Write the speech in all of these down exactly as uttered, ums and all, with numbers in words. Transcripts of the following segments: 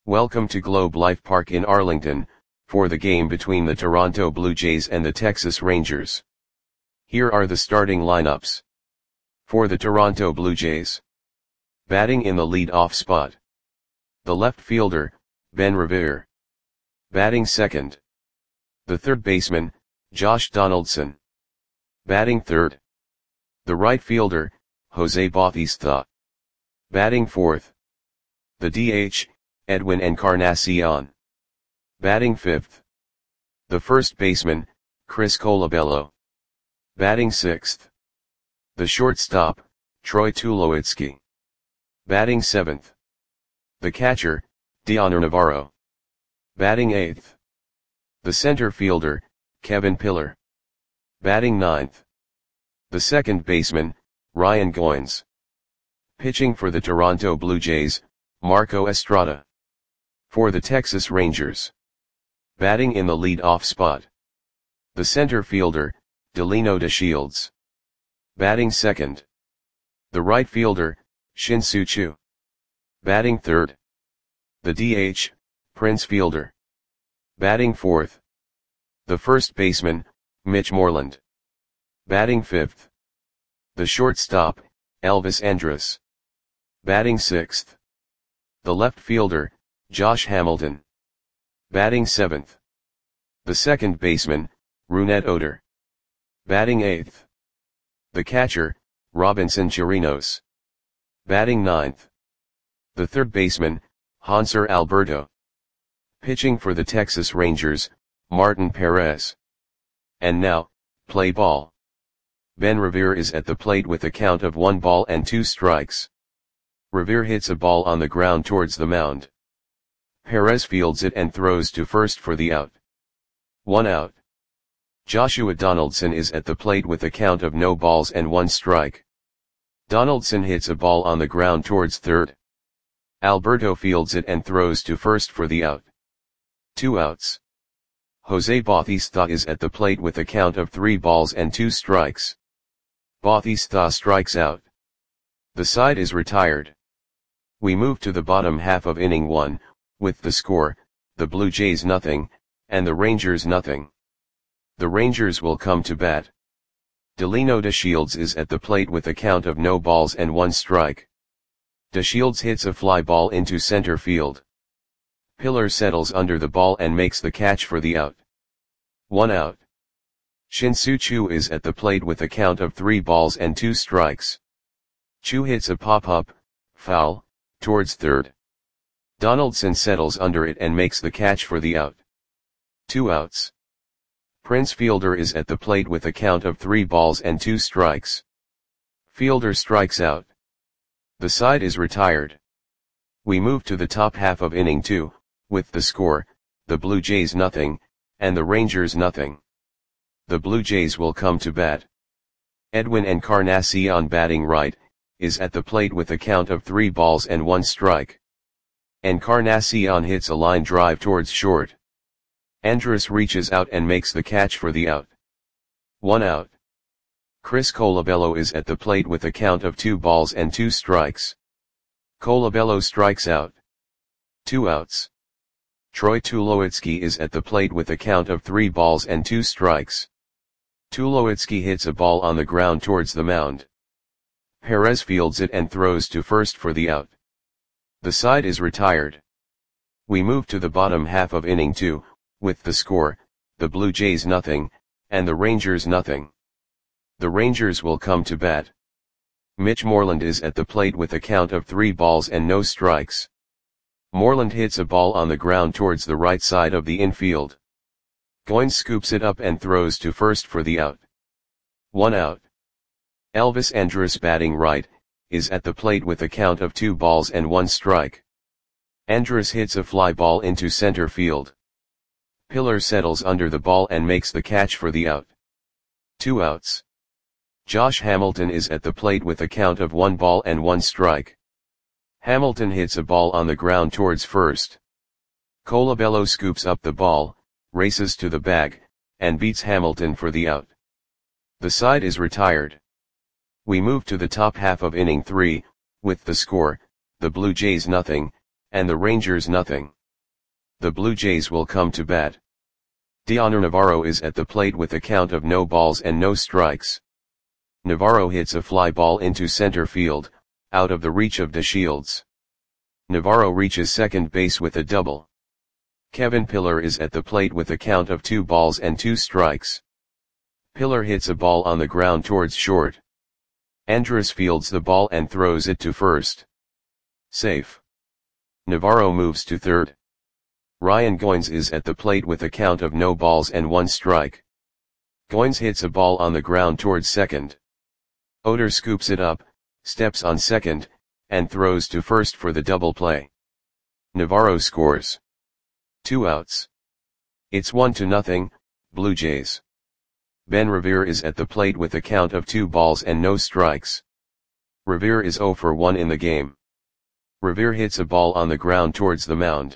Welcome to Globe Life Park in Arlington, for the game between the Toronto Blue Jays and the Texas Rangers. Here are the starting lineups. For the Toronto Blue Jays. Batting in the lead-off spot. The left fielder, Ben Revere. Batting second. The third baseman, Josh Donaldson. Batting third. The right fielder, Jose Bautista. Batting fourth. The D H, Edwin Encarnacion. Batting fifth. The first baseman, Chris Colabello. Batting sixth. The shortstop, Troy Tulowitzki. Batting seventh. The catcher, Dioner Navarro. Batting eighth. The center fielder, Kevin Pillar. Batting ninth. The second baseman, Ryan Goins. Pitching for the Toronto Blue Jays, Marco Estrada. For the Texas Rangers. Batting in the lead-off spot. The center fielder, Delino DeShields. Batting second. The right fielder, Shin-Soo Choo. Batting third. The D H, Prince Fielder. Batting fourth. The first baseman, Mitch Moreland. Batting fifth. The shortstop, Elvis Andrus. Batting sixth. The left fielder, Josh Hamilton. Batting seventh. The second baseman, Rougned Odor. Batting eighth. The catcher, Robinson Chirinos. Batting ninth. The third baseman, Hanser Alberto. Pitching for the Texas Rangers, Martin Perez. And now, play ball. Ben Revere is at the plate with a count of one ball and two strikes. Revere hits a ball on the ground towards the mound. Perez fields it and throws to first for the out. One out. Joshua Donaldson is at the plate with a count of no balls and one strike. Donaldson hits a ball on the ground towards third. Alberto fields it and throws to first for the out. Two outs. Jose Bautista is at the plate with a count of three balls and two strikes. Bautista strikes out. The side is retired. We move to the bottom half of inning one, with the score, the Blue Jays nothing, and the Rangers nothing. The Rangers will come to bat. Delino DeShields is at the plate with a count of no balls and one strike. DeShields hits a fly ball into center field. Pillar settles under the ball and makes the catch for the out. One out. Shin-Soo Choo is at the plate with a count of three balls and two strikes. Choo hits a pop-up, foul, towards third. Donaldson settles under it and makes the catch for the out. Two outs. Prince Fielder is at the plate with a count of three balls and two strikes. Fielder strikes out. The side is retired. We move to the top half of inning two, with the score, the Blue Jays nothing, and the Rangers nothing. The Blue Jays will come to bat. Edwin Encarnacion batting right, is at the plate with a count of three balls and one strike. Encarnacion hits a line drive towards short. Andrus reaches out and makes the catch for the out. One out. Chris Colabello is at the plate with a count of two balls and two strikes. Colabello strikes out. Two outs. Troy Tulowitzki is at the plate with a count of three balls and two strikes. Tulowitzki hits a ball on the ground towards the mound. Perez fields it and throws to first for the out. The side is retired. We move to the bottom half of inning two, with the score, the Blue Jays nothing, and the Rangers nothing. The Rangers will come to bat. Mitch Moreland is at the plate with a count of three balls and no strikes. Moreland hits a ball on the ground towards the right side of the infield. Goins scoops it up and throws to first for the out. One out. Elvis Andrus batting right, is at the plate with a count of two balls and one strike. Andrus hits a fly ball into center field. Pillar settles under the ball and makes the catch for the out. Two outs. Josh Hamilton is at the plate with a count of one ball and one strike. Hamilton hits a ball on the ground towards first. Colabello scoops up the ball, races to the bag, and beats Hamilton for the out. The side is retired. We move to the top half of inning three, with the score, the Blue Jays nothing, and the Rangers nothing. The Blue Jays will come to bat. Dioner Navarro is at the plate with a count of no balls and no strikes. Navarro hits a fly ball into center field, out of the reach of DeShields. Navarro reaches second base with a double. Kevin Pillar is at the plate with a count of two balls and two strikes. Pillar hits a ball on the ground towards short. Andrus fields the ball and throws it to first. Safe. Navarro moves to third. Ryan Goins is at the plate with a count of no balls and one strike. Goins hits a ball on the ground towards second. Oder scoops it up, steps on second, and throws to first for the double play. Navarro scores. Two outs. It's one to nothing, Blue Jays. Ben Revere is at the plate with a count of two balls and no strikes. Revere is zero for one in the game. Revere hits a ball on the ground towards the mound.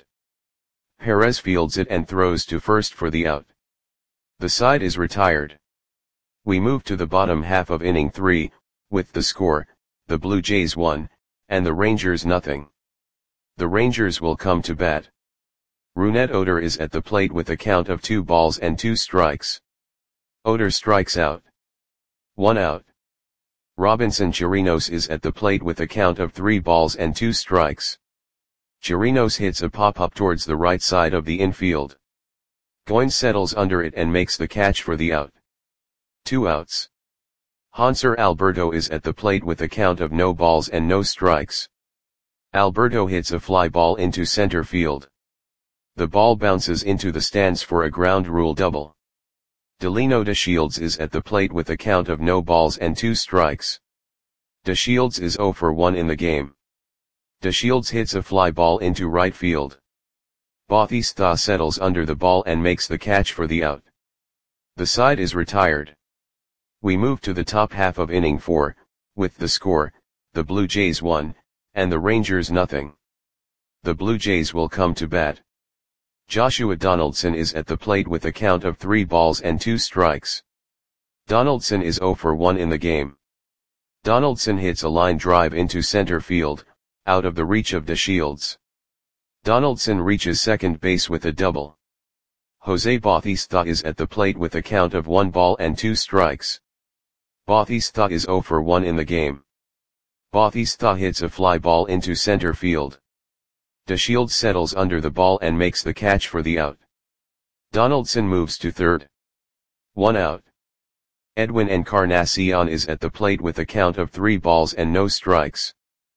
Perez fields it and throws to first for the out. The side is retired. We move to the bottom half of inning three, with the score, the Blue Jays one, and the Rangers nothing. The Rangers will come to bat. Rougned Odor is at the plate with a count of two balls and two strikes. Odor strikes out. One out. Robinson Chirinos is at the plate with a count of three balls and two strikes. Chirinos hits a pop-up towards the right side of the infield. Goins settles under it and makes the catch for the out. Two outs. Hanser Alberto is at the plate with a count of no balls and no strikes. Alberto hits a fly ball into center field. The ball bounces into the stands for a ground rule double. Delino DeShields is at the plate with a count of no balls and two strikes. DeShields is zero for one in the game. DeShields hits a fly ball into right field. Bautista settles under the ball and makes the catch for the out. The side is retired. We move to the top half of inning four, with the score, the Blue Jays one, and the Rangers nothing. The Blue Jays will come to bat. Joshua Donaldson is at the plate with a count of three balls and two strikes. Donaldson is zero for one in the game. Donaldson hits a line drive into center field, out of the reach of DeShields. Donaldson reaches second base with a double. Jose Bautista is at the plate with a count of one ball and two strikes. Bautista is zero for one in the game. Bautista hits a fly ball into center field. DeShields settles under the ball and makes the catch for the out. Donaldson moves to third. One out. Edwin Encarnacion is at the plate with a count of three balls and no strikes.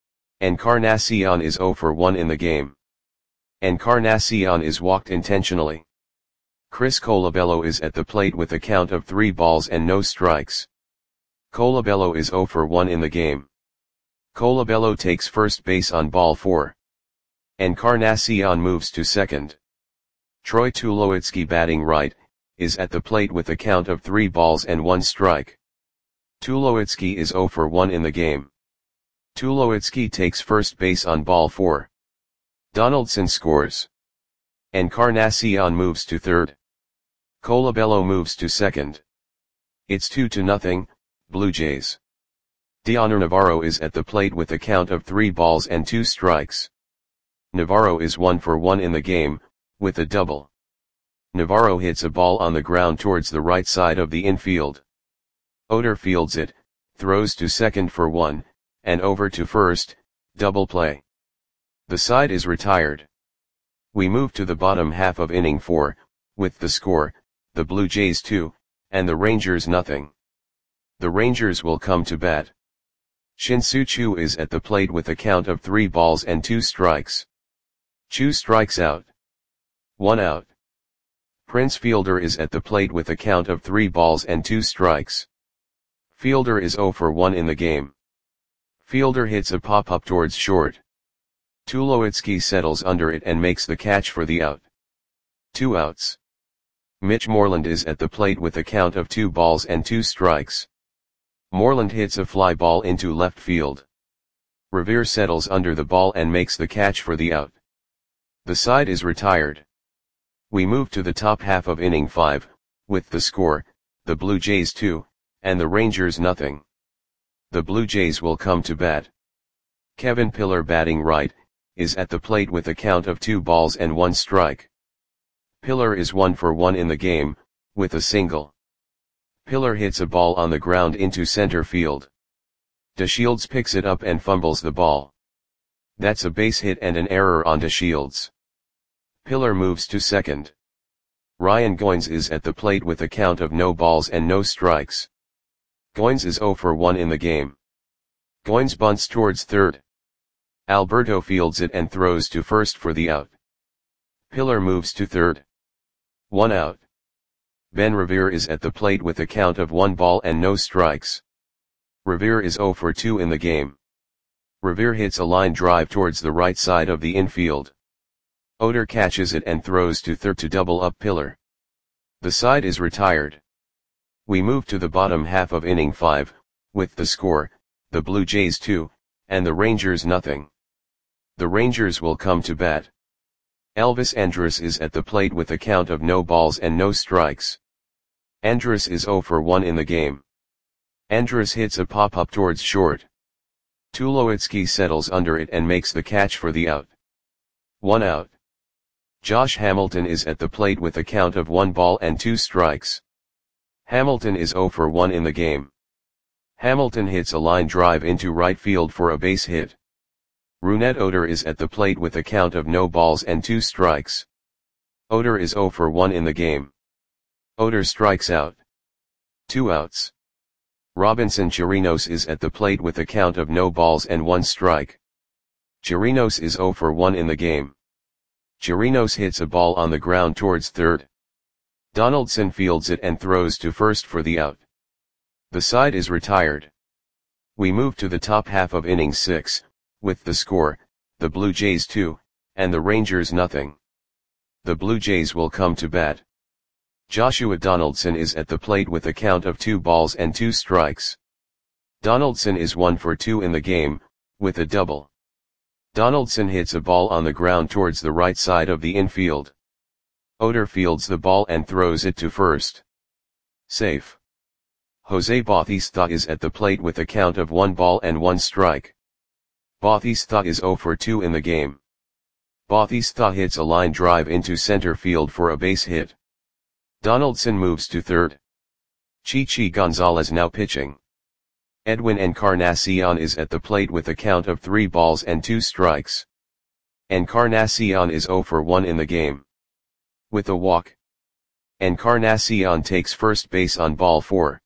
Encarnacion is zero for one in the game. Encarnacion is walked intentionally. Chris Colabello is at the plate with a count of three balls and no strikes. Colabello is zero for one in the game. Colabello takes first base on ball four. Encarnacion moves to second. Troy Tulowitzki, batting right, is at the plate with a count of three balls and one strike. Tulowitzki is zero for one in the game. Tulowitzki takes first base on ball four. Donaldson scores. Encarnacion moves to third. Colabello moves to second. It's two to nothing, Blue Jays. Dioner Navarro is at the plate with a count of three balls and two strikes. Navarro is one for one in the game, with a double. Navarro hits a ball on the ground towards the right side of the infield. Oder fields it, throws to second for one, and over to first, double play. The side is retired. We move to the bottom half of inning four, with the score, the Blue Jays two, and the Rangers nothing. The Rangers will come to bat. Shin-Soo Choo is at the plate with a count of three balls and two strikes. Choo strikes out. One out. Prince Fielder is at the plate with a count of three balls and two strikes. Fielder is zero for one in the game. Fielder hits a pop-up towards short. Tulowitzki settles under it and makes the catch for the out. Two outs. Mitch Moreland is at the plate with a count of two balls and two strikes. Moreland hits a fly ball into left field. Revere settles under the ball and makes the catch for the out. The side is retired. We move to the top half of inning five, with the score, the Blue Jays two, and the Rangers nothing. The Blue Jays will come to bat. Kevin Pillar, batting right, is at the plate with a count of two balls and one strike. Pillar is one for one in the game, with a single. Pillar hits a ball on the ground into center field. DeShields picks it up and fumbles the ball. That's a base hit and an error on DeShields. Pillar moves to second. Ryan Goins is at the plate with a count of no balls and no strikes. Goins is zero for one in the game. Goins bunts towards third. Alberto fields it and throws to first for the out. Pillar moves to third. One out. Ben Revere is at the plate with a count of one ball and no strikes. Revere is zero for two in the game. Revere hits a line drive towards the right side of the infield. Oder catches it and throws to third to double up Pillar. The side is retired. We move to the bottom half of inning five, with the score, the Blue Jays two, and the Rangers nothing. The Rangers will come to bat. Elvis Andrus is at the plate with a count of no balls and no strikes. Andrus is zero for one in the game. Andrus hits a pop-up towards short. Tulowitzki settles under it and makes the catch for the out. One out. Josh Hamilton is at the plate with a count of one ball and two strikes. Hamilton is zero for one in the game. Hamilton hits a line drive into right field for a base hit. Rougned Odor is at the plate with a count of no balls and two strikes. Odor is zero for one in the game. Odor strikes out. Two outs. Robinson Chirinos is at the plate with a count of no balls and one strike. Chirinos is zero for one in the game. Chirinos hits a ball on the ground towards third. Donaldson fields it and throws to first for the out. The side is retired. We move to the top half of inning six, with the score, the Blue Jays two, and the Rangers nothing. The Blue Jays will come to bat. Joshua Donaldson is at the plate with a count of two balls and two strikes. Donaldson is one for two in the game, with a double. Donaldson hits a ball on the ground towards the right side of the infield. Oder fields the ball and throws it to first. Safe. Jose Bautista is at the plate with a count of one ball and one strike. Bautista is zero for two in the game. Bautista hits a line drive into center field for a base hit. Donaldson moves to third. Chichi Gonzalez now pitching. Edwin Encarnacion is at the plate with a count of three balls and two strikes. Encarnacion is zero for one in the game. With a walk. Encarnacion takes first base on ball four.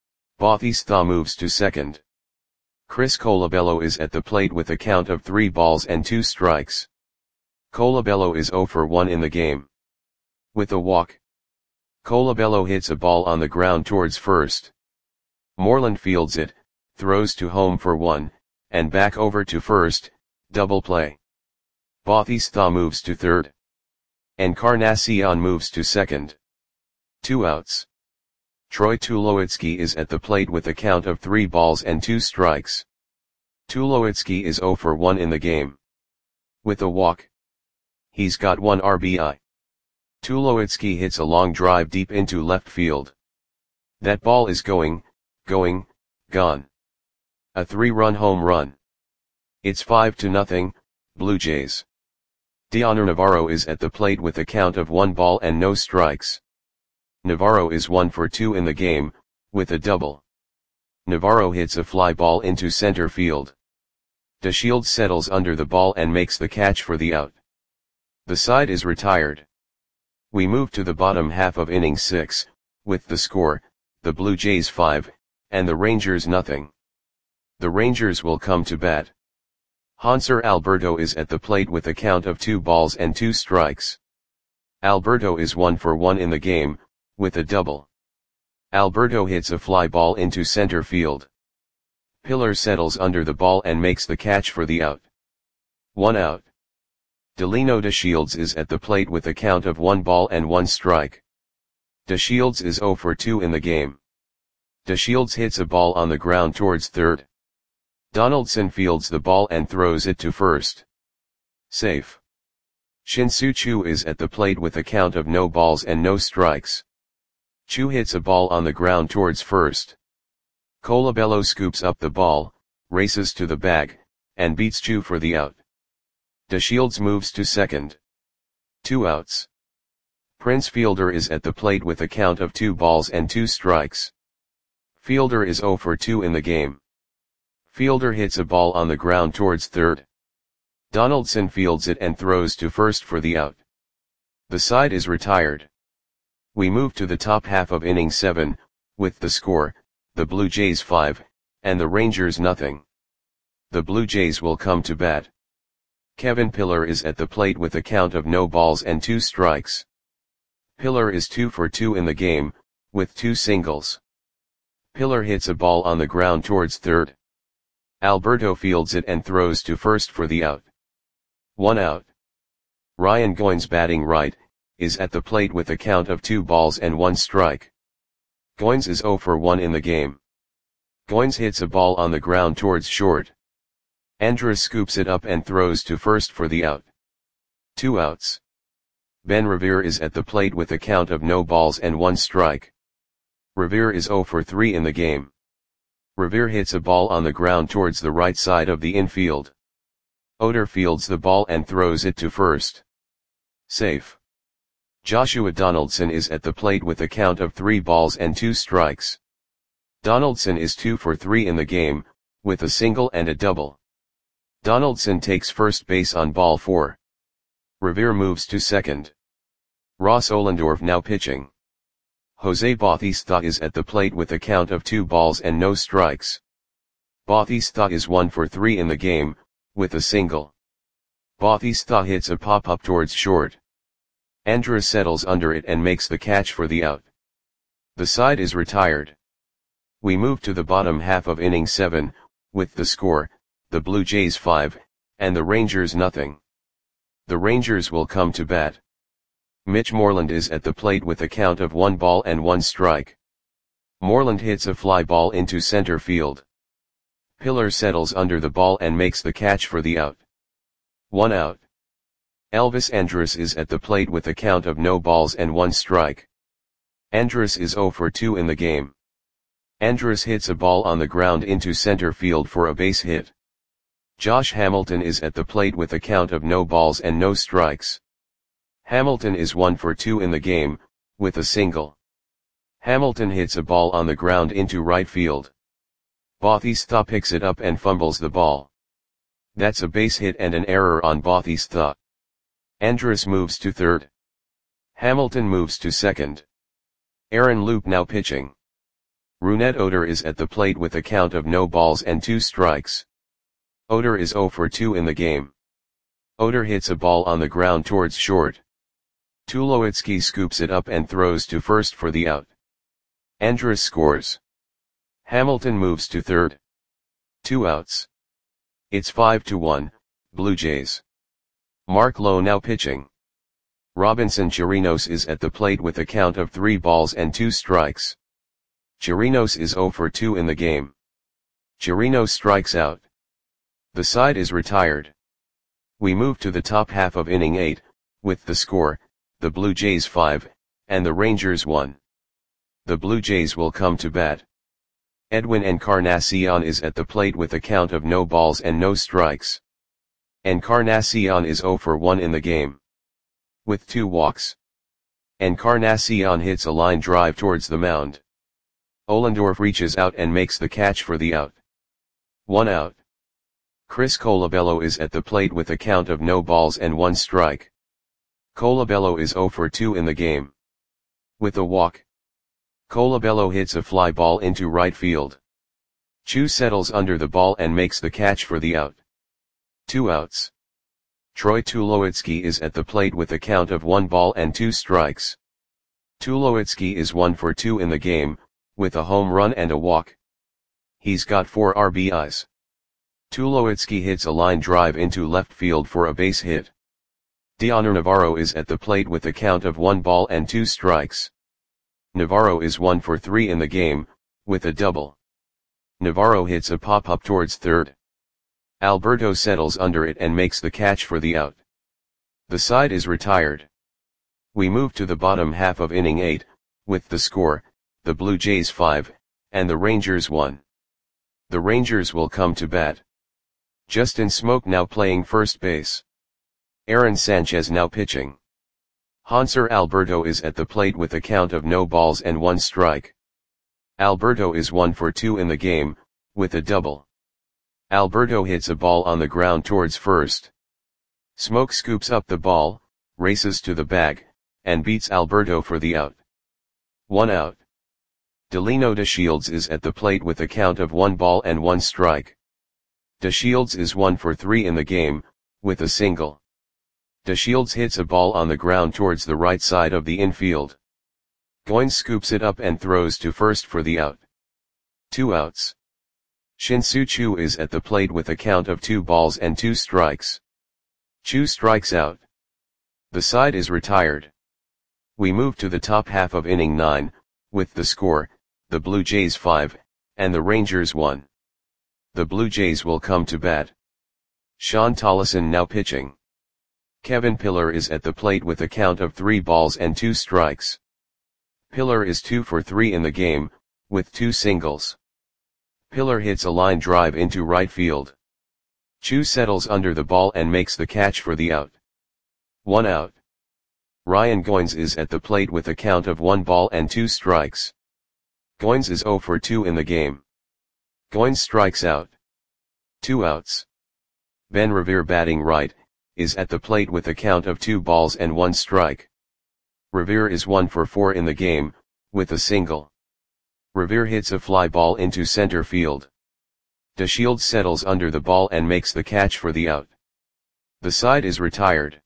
Bautista moves to second. Chris Colabello is at the plate with a count of three balls and two strikes. Colabello is zero for one in the game. With a walk. Colabello hits a ball on the ground towards first. Moreland fields it, throws to home for one, and back over to first, double play. Bautista moves to third. Encarnacion moves to second. Two outs. Troy Tulowitzki is at the plate with a count of three balls and two strikes. Tulowitzki is zero for one in the game. With a walk. He's got one R B I. Tulowitzki hits a long drive deep into left field. That ball is going, going, gone. A three-run home run. It's five to nothing, Blue Jays. Dioner Navarro is at the plate with a count of one ball and no strikes. Navarro is one for two in the game, with a double. Navarro hits a fly ball into center field. DeShields settles under the ball and makes the catch for the out. The side is retired. We move to the bottom half of inning six, with the score, the Blue Jays five, and the Rangers nothing. The Rangers will come to bat. Hanser Alberto is at the plate with a count of two balls and two strikes. Alberto is one for one in the game, with a double. Alberto hits a fly ball into center field. Pillar settles under the ball and makes the catch for the out. One out. Delino DeShields is at the plate with a count of one ball and one strike. DeShields is zero for two in the game. DeShields hits a ball on the ground towards third. Donaldson fields the ball and throws it to first. Safe. Shin-Soo Choo is at the plate with a count of no balls and no strikes. Choo hits a ball on the ground towards first. Colabello scoops up the ball, races to the bag, and beats Choo for the out. DeShields moves to second. Two outs. Prince Fielder is at the plate with a count of two balls and two strikes. Fielder is oh for two in the game. Fielder hits a ball on the ground towards third. Donaldson fields it and throws to first for the out. The side is retired. We move to the top half of inning seven, with the score, the Blue Jays five, and the Rangers nothing. The Blue Jays will come to bat. Kevin Pillar is at the plate with a count of no balls and two strikes. Pillar is two for two in the game, with two singles. Pillar hits a ball on the ground towards third. Alberto fields it and throws to first for the out. One out. Ryan Goins, batting right, is at the plate with a count of two balls and one strike. Goins is oh for one in the game. Goins hits a ball on the ground towards short. Andrus scoops it up and throws to first for the out. Two outs. Ben Revere is at the plate with a count of no balls and one strike. Revere is oh for three in the game. Revere hits a ball on the ground towards the right side of the infield. Oder fields the ball and throws it to first. Safe. Joshua Donaldson is at the plate with a count of three balls and two strikes. Donaldson is two for three in the game, with a single and a double. Donaldson takes first base on ball four. Revere moves to second. Ross Ohlendorf now pitching. Jose Bautista is at the plate with a count of two balls and no strikes. Bautista is one for three in the game, with a single. Bautista hits a pop-up towards short. Andrus settles under it and makes the catch for the out. The side is retired. We move to the bottom half of inning seven, with the score, the Blue Jays five, and the Rangers nothing. The Rangers will come to bat. Mitch Moreland is at the plate with a count of one ball and one strike. Moreland hits a fly ball into center field. Pillar settles under the ball and makes the catch for the out. One out. Elvis Andrus is at the plate with a count of no balls and one strike. Andrus is oh for two in the game. Andrus hits a ball on the ground into center field for a base hit. Josh Hamilton is at the plate with a count of no balls and no strikes. Hamilton is one for two in the game, with a single. Hamilton hits a ball on the ground into right field. Bautista picks it up and fumbles the ball. That's a base hit and an error on Bautista. Andrus moves to third. Hamilton moves to second. Aaron Loup now pitching. Rougned Odor is at the plate with a count of no balls and two strikes. Odor is oh for two in the game. Odor hits a ball on the ground towards short. Tulowitzki scoops it up and throws to first for the out. Andrus scores. Hamilton moves to third. Two outs. It's five to one, Blue Jays. Mark Lowe now pitching. Robinson Chirinos is at the plate with a count of three balls and two strikes. Chirinos is oh for two in the game. Chirinos strikes out. The side is retired. We move to the top half of inning eight, with the score, the Blue Jays five, and the Rangers one. The Blue Jays will come to bat. Edwin Encarnacion is at the plate with a count of no balls and no strikes. Encarnacion is oh for one in the game. With two walks. Encarnacion hits a line drive towards the mound. Ohlendorf reaches out and makes the catch for the out. One out. Chris Colabello is at the plate with a count of no balls and one strike. Colabello is oh for two in the game. With a walk. Colabello hits a fly ball into right field. Chu settles under the ball and makes the catch for the out. Two outs. Troy Tulowitzki is at the plate with a count of one ball and two strikes. Tulowitzki is one for two in the game, with a home run and a walk. He's got four R B Is. Tulowitzki hits a line drive into left field for a base hit. Dioner Navarro is at the plate with a count of one ball and two strikes. Navarro is one for three in the game, with a double. Navarro hits a pop-up towards third. Alberto settles under it and makes the catch for the out. The side is retired. We move to the bottom half of inning eight, with the score, the Blue Jays five, and the Rangers one. The Rangers will come to bat. Justin Smoke now playing first base. Aaron Sanchez now pitching. Hanser Alberto is at the plate with a count of no balls and one strike. Alberto is one for two in the game, with a double. Alberto hits a ball on the ground towards first. Smoke scoops up the ball, races to the bag, and beats Alberto for the out. One out. Delino DeShields is at the plate with a count of one ball and one strike. DeShields is one for three in the game, with a single. DeShields hits a ball on the ground towards the right side of the infield. Goins scoops it up and throws to first for the out. Two outs. Shin-Soo Choo is at the plate with a count of two balls and two strikes. Choo strikes out. The side is retired. We move to the top half of inning nine, with the score, the Blue Jays five, and the Rangers one. The Blue Jays will come to bat. Sean Tollison now pitching. Kevin Pillar is at the plate with a count of three balls and two strikes. Pillar is two for three in the game, with two singles. Pillar hits a line drive into right field. Choo settles under the ball and makes the catch for the out. One out. Ryan Goins is at the plate with a count of one ball and two strikes. Goins is zero for two in the game. Goins strikes out. Two outs. Ben Revere batting right, is at the plate with a count of two balls and one strike. Revere is one for four in the game, with a single. Revere hits a fly ball into center field. DeShields settles under the ball and makes the catch for the out. The side is retired.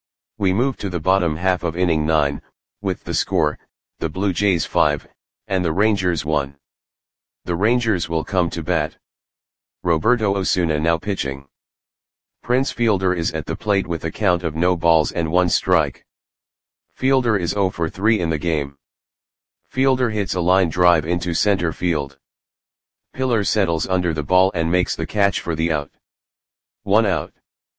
We move to the bottom half of inning nine, with the score, the Blue Jays five, and the Rangers one. The Rangers will come to bat. Roberto Osuna now pitching. Prince Fielder is at the plate with a count of no balls and one strike. Fielder is zero for three in the game. Fielder hits a line drive into center field. Pillar settles under the ball and makes the catch for the out. One out.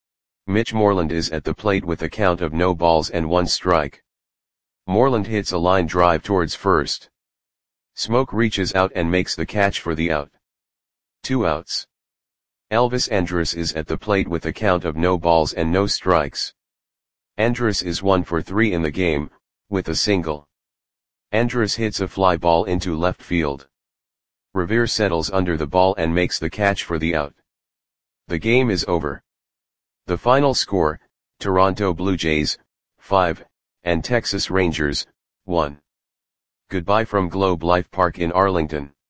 Mitch Moreland is at the plate with a count of no balls and one strike. Moreland hits a line drive towards first. Smoke reaches out and makes the catch for the out. Two outs. Elvis Andrus is at the plate with a count of no balls and no strikes. Andrus is one for three in the game, with a single. Andrus hits a fly ball into left field. Revere settles under the ball and makes the catch for the out. The game is over. The final score, Toronto Blue Jays, five, and Texas Rangers, one. Goodbye from Globe Life Park in Arlington.